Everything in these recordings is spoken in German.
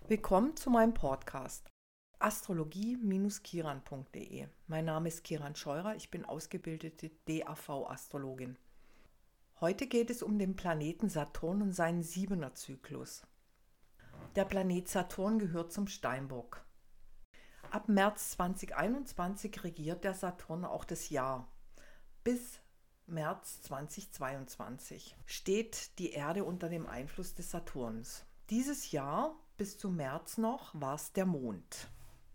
Willkommen zu meinem Podcast astrologie-kiran.de. Mein Name ist Kiran Scheurer, ich bin ausgebildete DAV-Astrologin. Heute geht es um den Planeten Saturn und seinen 7er-Zyklus. Der Planet Saturn gehört zum Steinbock. Ab März 2021 regiert der Saturn auch das Jahr. Bis März 2022 steht die Erde unter dem Einfluss des Saturns. Dieses Jahr bis zum März noch war es der Mond.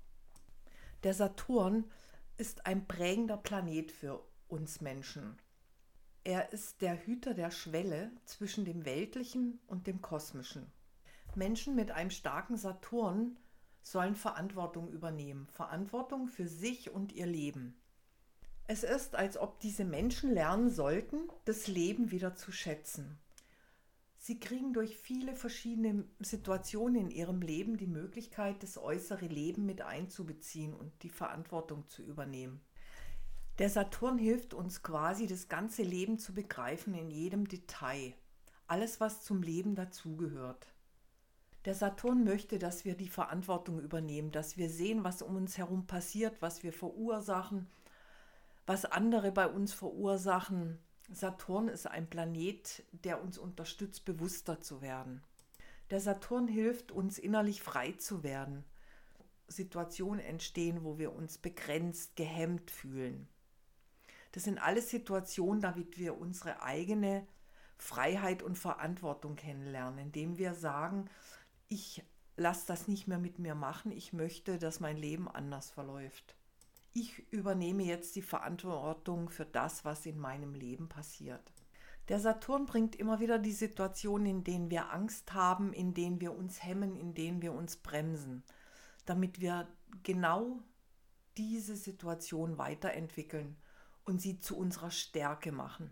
Der Saturn ist ein prägender Planet für uns Menschen. Er ist der Hüter der Schwelle zwischen dem Weltlichen und dem Kosmischen. Menschen mit einem starken Saturn sollen Verantwortung übernehmen, Verantwortung für sich und ihr Leben. Es ist, als ob diese Menschen lernen sollten, das Leben wieder zu schätzen. Sie kriegen durch viele verschiedene Situationen in ihrem Leben die Möglichkeit, das äußere Leben mit einzubeziehen und die Verantwortung zu übernehmen. Der Saturn hilft uns quasi, das ganze Leben zu begreifen in jedem Detail. Alles, was zum Leben dazugehört. Der Saturn möchte, dass wir die Verantwortung übernehmen, dass wir sehen, was um uns herum passiert, was wir verursachen, was andere bei uns verursachen. Saturn ist ein Planet, der uns unterstützt, bewusster zu werden. Der Saturn hilft uns, innerlich frei zu werden. Situationen entstehen, wo wir uns begrenzt, gehemmt fühlen. Das sind alles Situationen, damit wir unsere eigene Freiheit und Verantwortung kennenlernen, indem wir sagen, ich lasse das nicht mehr mit mir machen, ich möchte, dass mein Leben anders verläuft. Ich übernehme jetzt die Verantwortung für das, was in meinem Leben passiert. Der Saturn bringt immer wieder die Situationen, in denen wir Angst haben, in denen wir uns hemmen, in denen wir uns bremsen, damit wir genau diese Situation weiterentwickeln und sie zu unserer Stärke machen.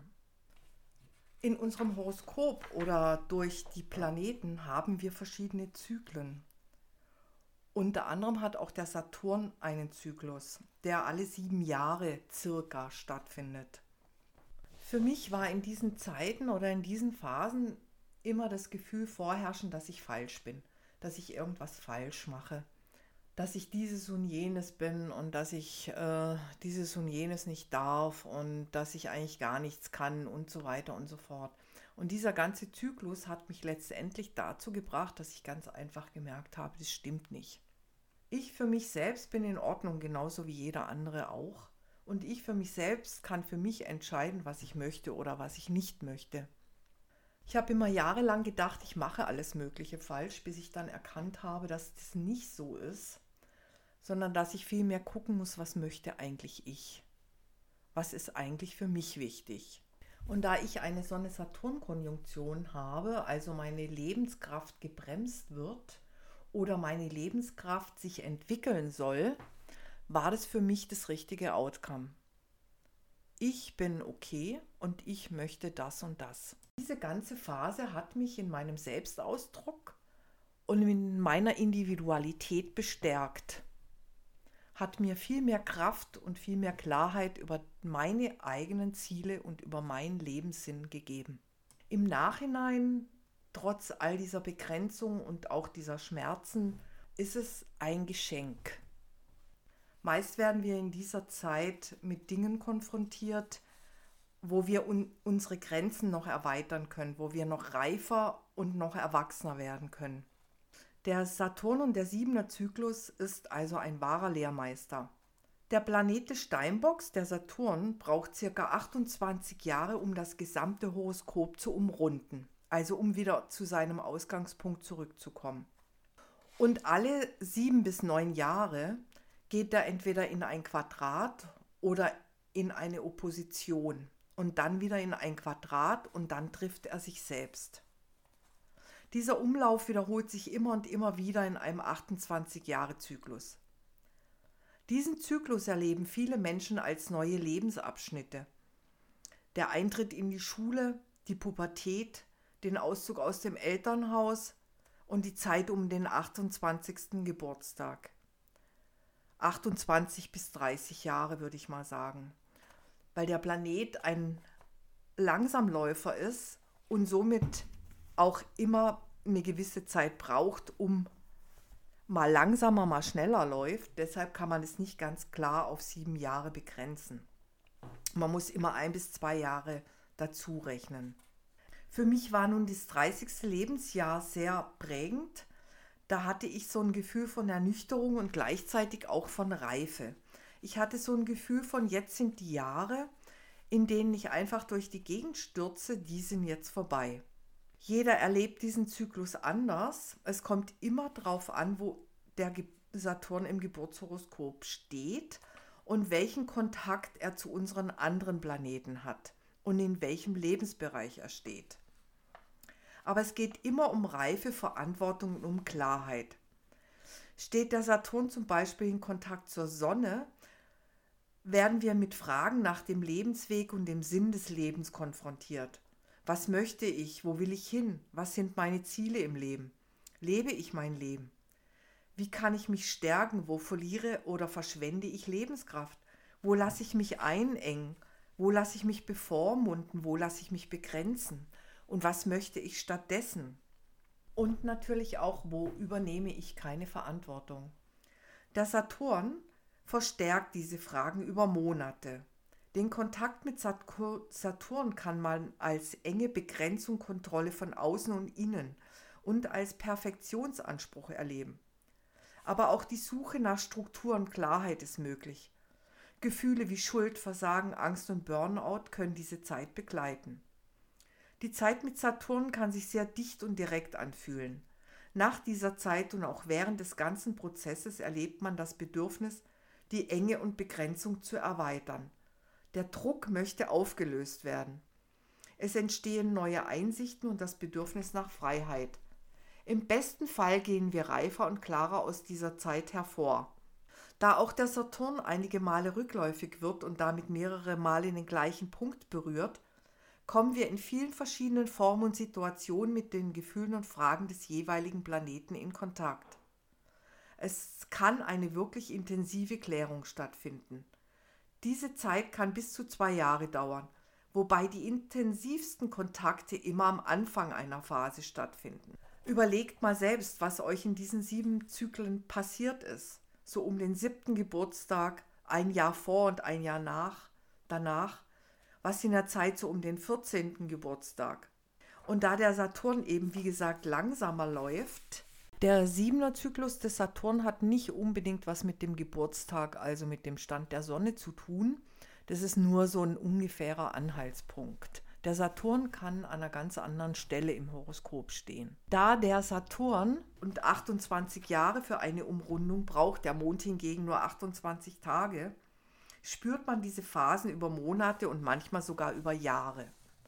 In unserem Horoskop oder durch die Planeten haben wir verschiedene Zyklen. Unter anderem hat auch der Saturn einen Zyklus, der alle 7 Jahre circa stattfindet. Für mich war in diesen Zeiten oder in diesen Phasen immer das Gefühl vorherrschend, dass ich falsch bin, dass ich irgendwas falsch mache, dass ich dieses und jenes bin und dass ich dieses und jenes nicht darf und dass ich eigentlich gar nichts kann und so weiter und so fort. Und dieser ganze Zyklus hat mich letztendlich dazu gebracht, dass ich ganz einfach gemerkt habe, das stimmt nicht. Ich für mich selbst bin in Ordnung, genauso wie jeder andere auch. Und ich für mich selbst kann für mich entscheiden, was ich möchte oder was ich nicht möchte. Ich habe immer jahrelang gedacht, ich mache alles Mögliche falsch, bis ich dann erkannt habe, dass das nicht so ist, sondern dass ich viel mehr gucken muss, was möchte eigentlich ich? Was ist eigentlich für mich wichtig? Und da ich eine Sonne-Saturn-Konjunktion habe, also meine Lebenskraft gebremst wird, oder meine Lebenskraft sich entwickeln soll, war das für mich das richtige Outcome. Ich bin okay und ich möchte das und das. Diese ganze Phase hat mich in meinem Selbstausdruck und in meiner Individualität bestärkt. Hat mir viel mehr Kraft und viel mehr Klarheit über meine eigenen Ziele und über meinen Lebenssinn gegeben. Im Nachhinein, trotz all dieser Begrenzung und auch dieser Schmerzen, ist es ein Geschenk. Meist werden wir in dieser Zeit mit Dingen konfrontiert, wo wir unsere Grenzen noch erweitern können, wo wir noch reifer und noch erwachsener werden können. Der Saturn und der 7er-Zyklus ist also ein wahrer Lehrmeister. Der Planet des Steinbocks, der Saturn, braucht ca. 28 Jahre, um das gesamte Horoskop zu umrunden. Also um wieder zu seinem Ausgangspunkt zurückzukommen. Und alle 7 bis 9 Jahre geht er entweder in ein Quadrat oder in eine Opposition und dann wieder in ein Quadrat und dann trifft er sich selbst. Dieser Umlauf wiederholt sich immer und immer wieder in einem 28-Jahre-Zyklus. Diesen Zyklus erleben viele Menschen als neue Lebensabschnitte. Der Eintritt in die Schule, die Pubertät, den Auszug aus dem Elternhaus und die Zeit um den 28. Geburtstag. 28 bis 30 Jahre würde ich mal sagen, weil der Planet ein Langsamläufer ist und somit auch immer eine gewisse Zeit braucht, um mal langsamer, mal schneller läuft. Deshalb kann man es nicht ganz klar auf 7 Jahre begrenzen. Man muss immer 1 bis 2 Jahre dazu rechnen. Für mich war nun das 30. Lebensjahr sehr prägend. Da hatte ich so ein Gefühl von Ernüchterung und gleichzeitig auch von Reife. Ich hatte so ein Gefühl von, jetzt sind die Jahre, in denen ich einfach durch die Gegend stürze, die sind jetzt vorbei. Jeder erlebt diesen Zyklus anders. Es kommt immer darauf an, wo der Saturn im Geburtshoroskop steht und welchen Kontakt er zu unseren anderen Planeten hat und in welchem Lebensbereich er steht. Aber es geht immer um Reife, Verantwortung und um Klarheit. Steht der Saturn zum Beispiel in Kontakt zur Sonne, werden wir mit Fragen nach dem Lebensweg und dem Sinn des Lebens konfrontiert. Was möchte ich? Wo will ich hin? Was sind meine Ziele im Leben? Lebe ich mein Leben? Wie kann ich mich stärken? Wo verliere oder verschwende ich Lebenskraft? Wo lasse ich mich einengen? Wo lasse ich mich bevormunden? Wo lasse ich mich begrenzen? Und was möchte ich stattdessen? Und natürlich auch, wo übernehme ich keine Verantwortung? Der Saturn verstärkt diese Fragen über Monate. Den Kontakt mit Saturn kann man als enge Begrenzung, Kontrolle von außen und innen und als Perfektionsanspruch erleben. Aber auch die Suche nach Struktur und Klarheit ist möglich. Gefühle wie Schuld, Versagen, Angst und Burnout können diese Zeit begleiten. Die Zeit mit Saturn kann sich sehr dicht und direkt anfühlen. Nach dieser Zeit und auch während des ganzen Prozesses erlebt man das Bedürfnis, die Enge und Begrenzung zu erweitern. Der Druck möchte aufgelöst werden. Es entstehen neue Einsichten und das Bedürfnis nach Freiheit. Im besten Fall gehen wir reifer und klarer aus dieser Zeit hervor. Da auch der Saturn einige Male rückläufig wird und damit mehrere Male den gleichen Punkt berührt, kommen wir in vielen verschiedenen Formen und Situationen mit den Gefühlen und Fragen des jeweiligen Planeten in Kontakt. Es kann eine wirklich intensive Klärung stattfinden. Diese Zeit kann bis zu 2 Jahre dauern, wobei die intensivsten Kontakte immer am Anfang einer Phase stattfinden. Überlegt mal selbst, was euch in diesen 7 Zyklen passiert ist. So um den 7. Geburtstag, ein Jahr vor und ein Jahr danach, was in der Zeit so um den 14. Geburtstag. Und da der Saturn eben, wie gesagt, langsamer läuft, der 7er Zyklus des Saturn hat nicht unbedingt was mit dem Geburtstag, also mit dem Stand der Sonne zu tun. Das ist nur so ein ungefährer Anhaltspunkt. Der Saturn kann an einer ganz anderen Stelle im Horoskop stehen. Da der Saturn und 28 Jahre für eine Umrundung braucht, der Mond hingegen nur 28 Tage, spürt man diese Phasen über Monate und manchmal sogar über Jahre.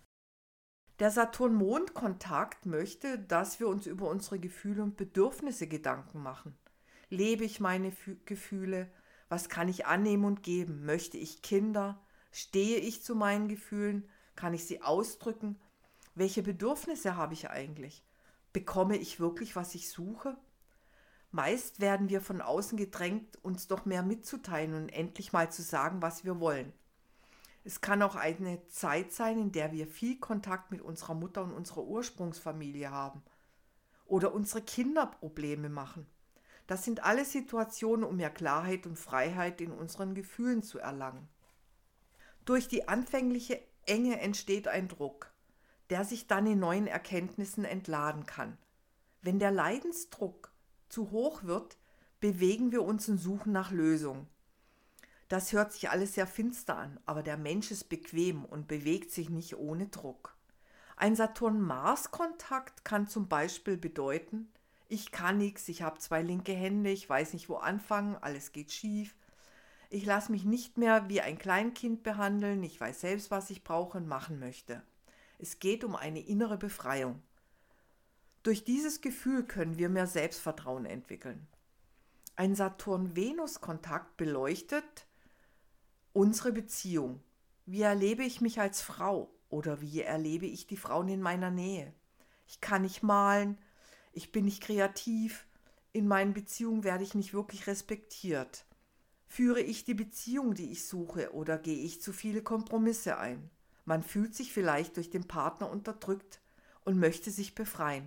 Der Saturn-Mond-Kontakt möchte, dass wir uns über unsere Gefühle und Bedürfnisse Gedanken machen. Lebe ich meine Gefühle? Was kann ich annehmen und geben? Möchte ich Kinder? Stehe ich zu meinen Gefühlen? Kann ich sie ausdrücken? Welche Bedürfnisse habe ich eigentlich? Bekomme ich wirklich, was ich suche? Meist werden wir von außen gedrängt, uns doch mehr mitzuteilen und endlich mal zu sagen, was wir wollen. Es kann auch eine Zeit sein, in der wir viel Kontakt mit unserer Mutter und unserer Ursprungsfamilie haben oder unsere Kinder Probleme machen. Das sind alle Situationen, um mehr Klarheit und Freiheit in unseren Gefühlen zu erlangen. Durch die anfängliche Enge entsteht ein Druck, der sich dann in neuen Erkenntnissen entladen kann. Wenn der Leidensdruck zu hoch wird, bewegen wir uns und suchen nach Lösungen. Das hört sich alles sehr finster an, aber der Mensch ist bequem und bewegt sich nicht ohne Druck. Ein Saturn-Mars-Kontakt kann zum Beispiel bedeuten, ich kann nichts, ich habe 2 linke Hände, ich weiß nicht wo anfangen, alles geht schief. Ich lasse mich nicht mehr wie ein Kleinkind behandeln, ich weiß selbst, was ich brauche und machen möchte. Es geht um eine innere Befreiung. Durch dieses Gefühl können wir mehr Selbstvertrauen entwickeln. Ein Saturn-Venus-Kontakt beleuchtet unsere Beziehung. Wie erlebe ich mich als Frau oder wie erlebe ich die Frauen in meiner Nähe? Ich kann nicht malen, ich bin nicht kreativ, in meinen Beziehungen werde ich nicht wirklich respektiert. Führe ich die Beziehung, die ich suche, oder gehe ich zu viele Kompromisse ein? Man fühlt sich vielleicht durch den Partner unterdrückt und möchte sich befreien.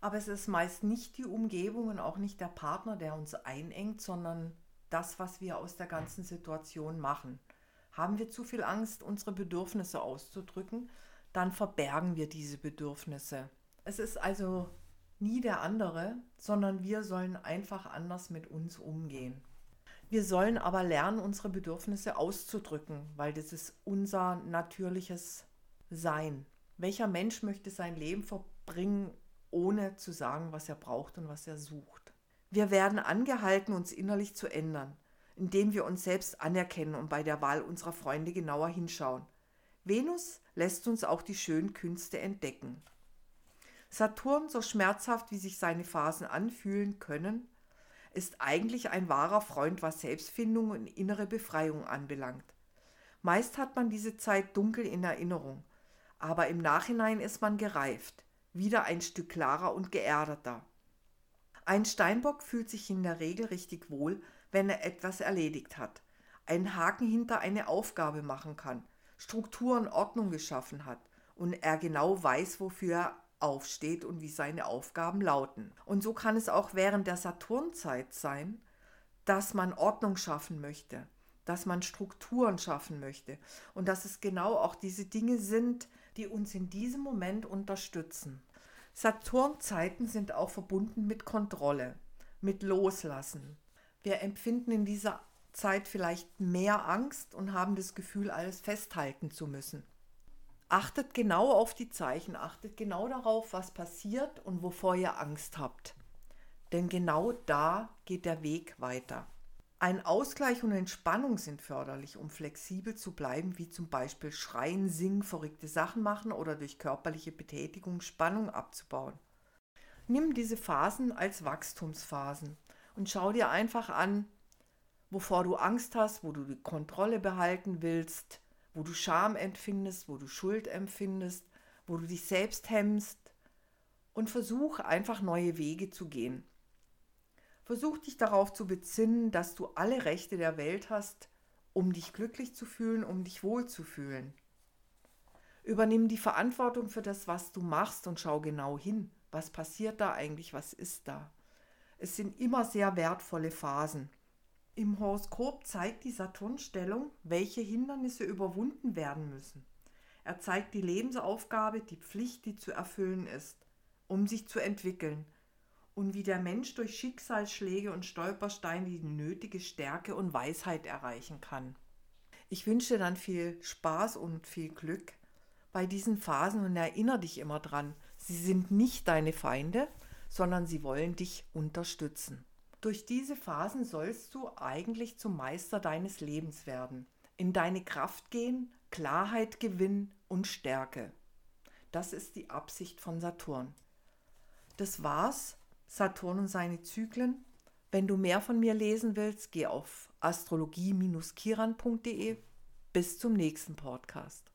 Aber es ist meist nicht die Umgebung und auch nicht der Partner, der uns einengt, sondern das, was wir aus der ganzen Situation machen. Haben wir zu viel Angst, unsere Bedürfnisse auszudrücken, dann verbergen wir diese Bedürfnisse. Es ist also nie der andere, sondern wir sollen einfach anders mit uns umgehen. Wir sollen aber lernen, unsere Bedürfnisse auszudrücken, weil das ist unser natürliches Sein. Welcher Mensch möchte sein Leben verbringen, ohne zu sagen, was er braucht und was er sucht? Wir werden angehalten, uns innerlich zu ändern, indem wir uns selbst anerkennen und bei der Wahl unserer Freunde genauer hinschauen. Venus lässt uns auch die schönen Künste entdecken. Saturn, so schmerzhaft wie sich seine Phasen anfühlen können, ist eigentlich ein wahrer Freund, was Selbstfindung und innere Befreiung anbelangt. Meist hat man diese Zeit dunkel in Erinnerung, aber im Nachhinein ist man gereift, wieder ein Stück klarer und geerdeter. Ein Steinbock fühlt sich in der Regel richtig wohl, wenn er etwas erledigt hat, einen Haken hinter eine Aufgabe machen kann, Struktur und Ordnung geschaffen hat und er genau weiß, wofür er aufsteht und wie seine Aufgaben lauten. Und so kann es auch während der Saturnzeit sein, dass man Ordnung schaffen möchte, dass man Strukturen schaffen möchte und dass es genau auch diese Dinge sind, die uns in diesem Moment unterstützen. Saturnzeiten sind auch verbunden mit Kontrolle, mit Loslassen. Wir empfinden in dieser Zeit vielleicht mehr Angst und haben das Gefühl, alles festhalten zu müssen. Achtet genau auf die Zeichen, achtet genau darauf, was passiert und wovor ihr Angst habt. Denn genau da geht der Weg weiter. Ein Ausgleich und Entspannung sind förderlich, um flexibel zu bleiben, wie zum Beispiel schreien, singen, verrückte Sachen machen oder durch körperliche Betätigung Spannung abzubauen. Nimm diese Phasen als Wachstumsphasen und schau dir einfach an, wovor du Angst hast, wo du die Kontrolle behalten willst, wo du Scham empfindest, wo du Schuld empfindest, wo du dich selbst hemmst und versuch einfach neue Wege zu gehen. Versuch dich darauf zu besinnen, dass du alle Rechte der Welt hast, um dich glücklich zu fühlen, um dich wohlzufühlen. Übernimm die Verantwortung für das, was du machst und schau genau hin. Was passiert da eigentlich? Was ist da? Es sind immer sehr wertvolle Phasen. Im Horoskop zeigt die Saturnstellung, welche Hindernisse überwunden werden müssen. Er zeigt die Lebensaufgabe, die Pflicht, die zu erfüllen ist, um sich zu entwickeln und wie der Mensch durch Schicksalsschläge und Stolpersteine die nötige Stärke und Weisheit erreichen kann. Ich wünsche dir dann viel Spaß und viel Glück bei diesen Phasen und erinnere dich immer dran, sie sind nicht deine Feinde, sondern sie wollen dich unterstützen. Durch diese Phasen sollst du eigentlich zum Meister deines Lebens werden, in deine Kraft gehen, Klarheit gewinnen und Stärke. Das ist die Absicht von Saturn. Das war's, Saturn und seine Zyklen. Wenn du mehr von mir lesen willst, geh auf astrologie-kiran.de. Bis zum nächsten Podcast.